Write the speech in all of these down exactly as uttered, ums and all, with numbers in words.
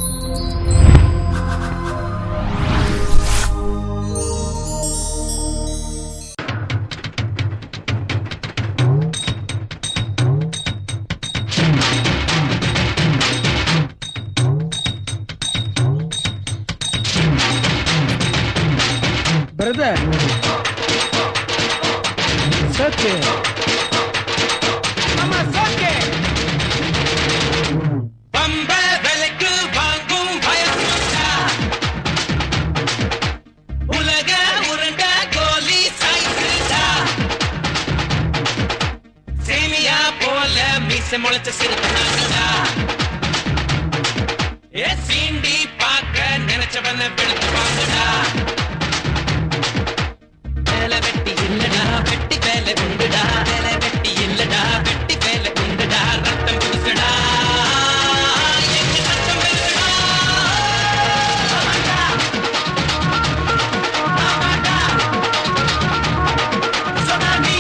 Brother, it's okay. Mama, it's okay. Bamba velekku vaangum bayasutta. Ulaga uranda goli saisida. Semiya pola mise molacha sirukanaada. Ye sindi paaka nenachavana veluthu vaangada. வெட்டி வேலை உண்டுடா வேலை வெட்டி இல்லடா வெட்டி வேலை உண்டுடா ரத்தம் குடிசடா எங்க சத்தம் வருடா சொனாமி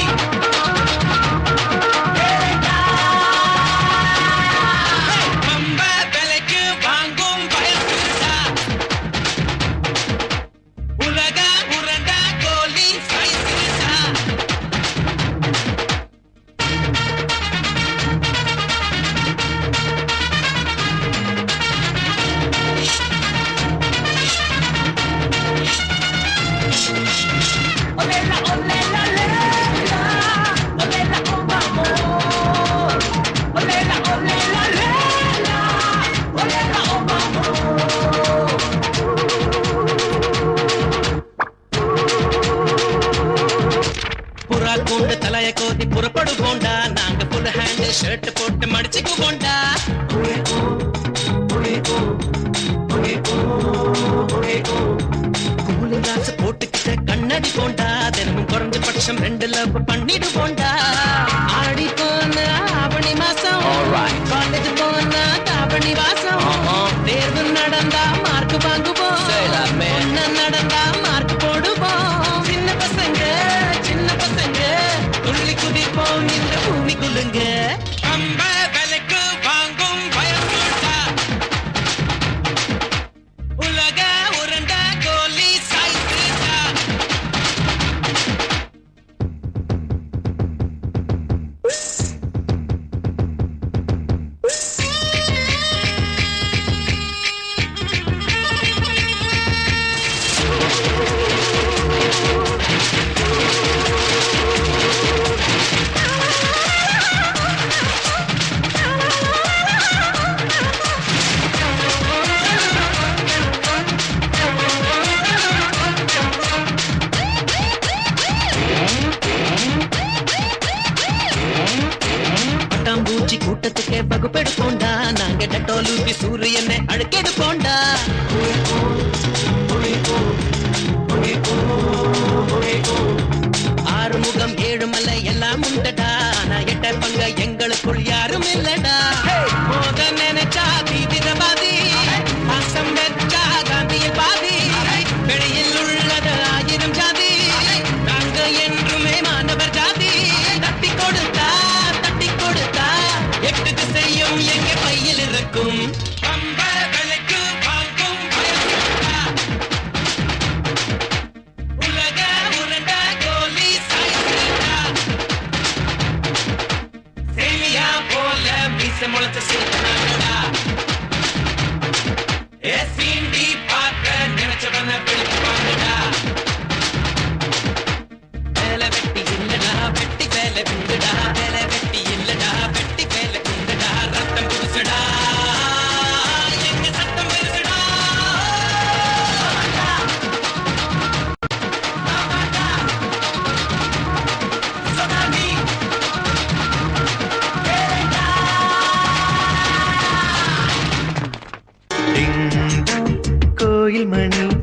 பம்ப விலைக்கு வாங்கும் பயசுடா உலக உரண்டா கோலி சைசுடா கூண்டு தலைய கோதி புறப்படுவோண்டா நாங்க புல் ஹேண்ட் ஷர்ட் போட்டு மடிச்சுக்குவோண்டா கூலி கிளாஸ் போட்டுக்கிட்ட கண்ணடி போண்டா தினமும் குறைஞ்ச பட்சம் ரெண்டு லவ் பண்ணிடுவோண்டா ஆடி போன ஆவணி மாசம் காலேஜ் போன தாவணி வாசம் தேர்வு நடந்தா மார்க் வாங்குவோம் என்ன நடந்தா மார்க் போடுவோம் சின்ன பசங்க சின்ன பசங்க துள்ளி குதிப்போம் இந்த பூமி குலுங்க பம்ப விலைக்கு வாங்கும் பயசுடா உலக உரண்டா கோலி சாய்ஸ்டா பட்டாம்பூச்சி கூட்டத்துக்கே வகுப்பெடுப்போண்டா நாங்க டட்டோலூப்பி சூரியனை அழுக்கெடுப்போண்டா ஆறுமுகம் ஏழுமலை எல்லாம் உண்டடா நான் எட்ட பங்க எங்களுக்குள் யாரும் இல்லடா போத நினைச்சா தீவிரவாதி பாசம் வச்சா காந்தியில் பாதி வெளியில் உள்ளது ஆயிரம் ஜாதி நாங்க என்றுமே மாணவர் ஜாதி தட்டி கொடுத்தா தட்டி கொடுத்தா எட்டு திசையும் எங்க பையில் இருக்கும் பம்ப விலைக்கு வாங்கும் பயசுடா உலக உரண்டா கோலி சாய்ஸ்டா சேமியா போல மீச முளைச்ச சிறுக்கனாடா ஏ சீண்டி பார்க்க நினைச்சவன வெளுத்து வாங்கடா வேலை வெட்டி இல்லடா வெட்டி வேலை உண்டுடா வேலை வெட்டி இல்லடா வெட்டி வேலை உண்டுடா ரத்தம் குடிசடா எங்க சத்தம் வருடா சொனாமி கோயில் மணி